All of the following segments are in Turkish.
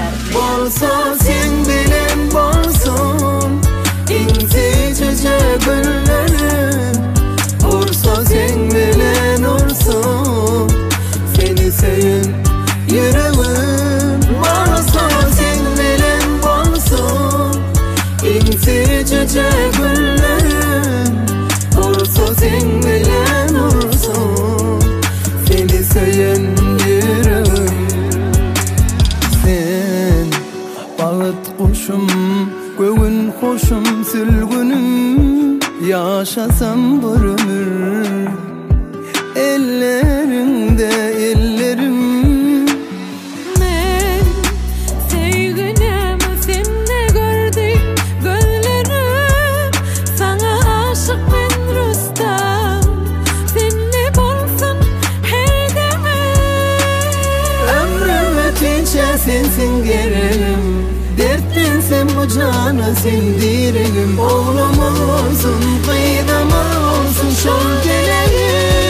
Bolsa sen bilen bolsun inci çiçek güllerim. Ursa sen bilen ursun seni seyin yüreğim. Bolsa sen bilen bolsun inci çiçek güllerim. Ursa sen bilen ursun seni seyin yüreğim. Sen bağıt kuşum, göğün hoşum, sülgünüm. Yaşasam bir ömür ellerinde ellerim. Men sevgilim seni gördüm gözlerim. Sana aşık ben Rüstem, seni bulsun her demem. Ömrümü tinçe sensin gereğim. Dertlinsem bu canı sindirelim. Oğlum olsun, kıydam olsun, şol gelelim.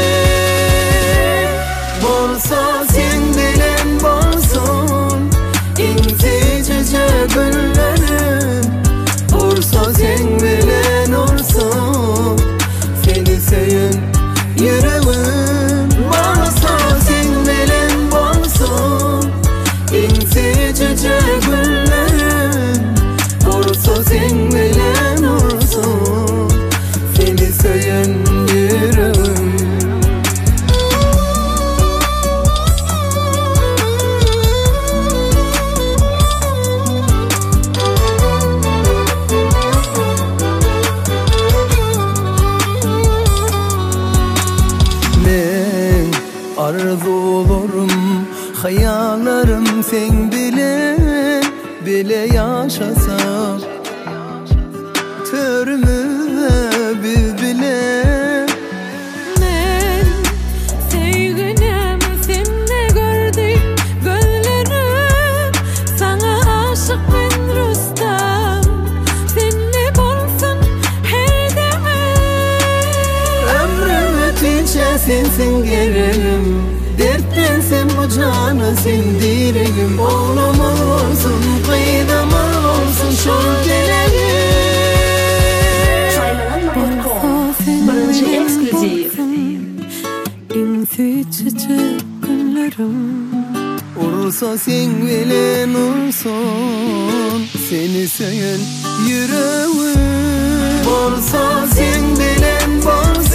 Bolsa sen bilen bolsun inci çiçek güllerim. Ursa sen bilen ursun seni seyin yüreğim. Bolsa sen bilen bolsun inci çiçek güllerim. Ursa sen bilen ursun seni seyin yüreğim. Men arzularim, hayallerim sen bilen bile yaşasam. Törümü biz bilen. Men sevgilim seni gördüm gözlerim. Sana aşık ben Rüstem, seni bulsun her demem. Ömrümü tinçe sensin gereğim. Dertlensem bu canı sindirelim. Oğlum olsun, kıydam olsun, şol gelelim. Birinci ekskluziv. İnci çiçek güllerim. Ursa sen bilen ursun seni seyin yüreğim. Bolsa sen bilen bolsun